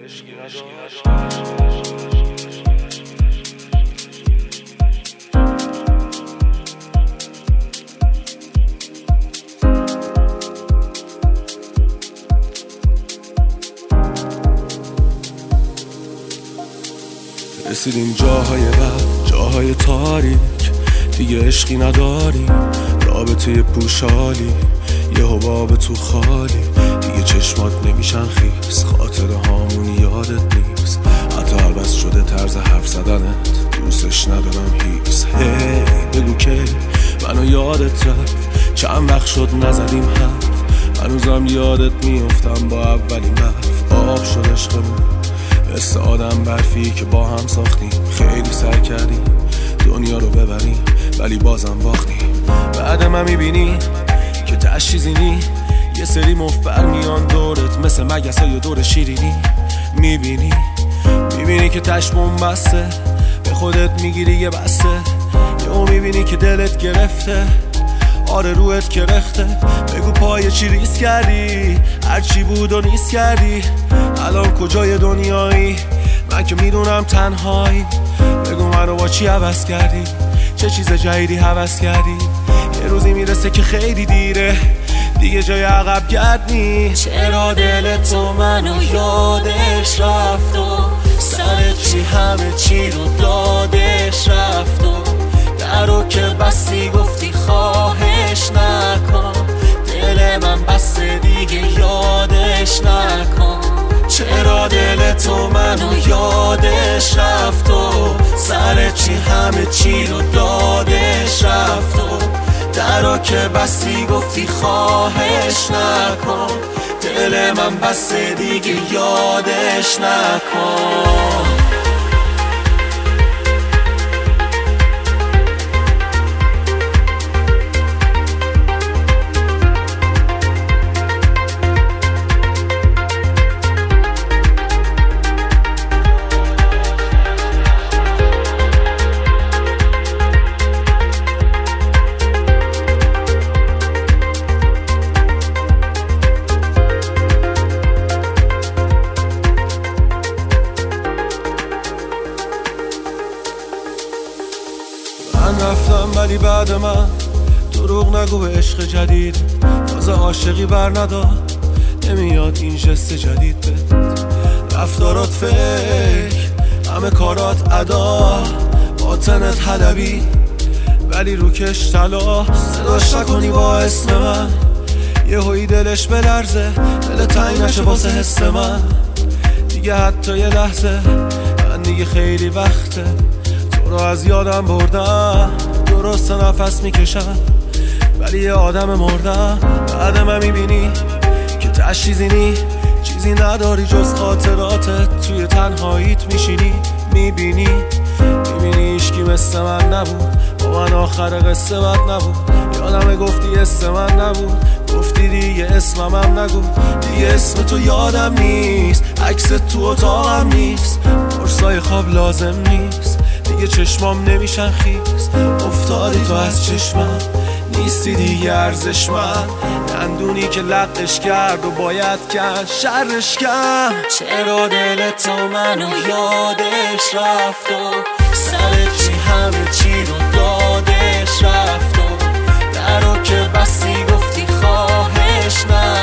رسیدیم جاهای بد، جاهای تاریک، دیگه عشقی نداری، رابطه پوشالی، یه حباب تو خالی، دیگه چشمات نمیشن خیس، خاطر هامون یادت نیست، حتی عوض شده طرز حرف زدنت، دوستش ندارم هیچ. هی بگو که منو یادت رفت، چند وقت شد نزدیم حرف، هنوزم یادت میافتم با اولین برف، آب شد عشقمون مثل آدم برفی که با هم ساختیم، خیلی سعی کردیم دنیا رو ببریم ولی بازم باختیم. بعد من میبینی که تشیزینی، یه سری مفبر میان دورت مثل مگسای دور شیرینی، میبینی که تشمون بسته، به خودت میگیری یه بسته، یهو میبینی که دلت گرفته، آره روحت کرخته، بگو پای چی ریس کردی، هرچی بود و نیست کردی، الان کجای دنیایی، من که میدونم تنهایی، بگو منو با چی عوض کردی، چه چیز جدیدی هوس کردی، یه روزی میرسه که خیلی دیره، دیگه جای عقب گرد نیست. چرا دل تو منو یادش رفت و سر چی همه چی رو دادش رفت و درو که بستی گفتی خواهش نکن، دل من بسته دیگه یادش نکن. چرا دل تو منو یادش رفت و سر چی همه چی رو دادش رفت و درو که بستی گفتی خواهش نکن، دل من بسته دیگه یادش نکن. من رفتم ولی بعد من دروغ نگو به عشق جدید، تازه عاشقی بر نداد، نمیاد این جست جدید بد، رفتارات فکر، همه کارات ادا، باطنت حلبی ولی روکش طلا، صداش نکنی با اسم من، یه هایی دلش بلرزه، دل تنگ نشه واسه حس من، دیگه حتی یه لحظه، من دیگه خیلی وقته تو رو از یادم بردم، درست نفس میکشم ولی یه آدم مردم. بعد من میبینی که تشیزینی، چیزی نداری جز خاطراتت، توی تنهاییت میشینی، میبینی ایشکی مثل من نبود، با من آخر قصه بد نبود، یادم گفتی اسم من نبود، گفتی دیگه اسمم هم نگو، دیگه اسم تو یادم نیست، عکس تو اتاقم نیست، قرصای خواب لازم نیست، دیگه چشمام نمیشن خیس، افتادی تو از چشمم، نیستی دیگه ارزشمند، دندونی که لقش کرد و باید کن شرش کن. چرا دل تو منو یادش رفت و سر چی همه چی رو دادش رفت و درو که بستی گفتی خواهش نکن،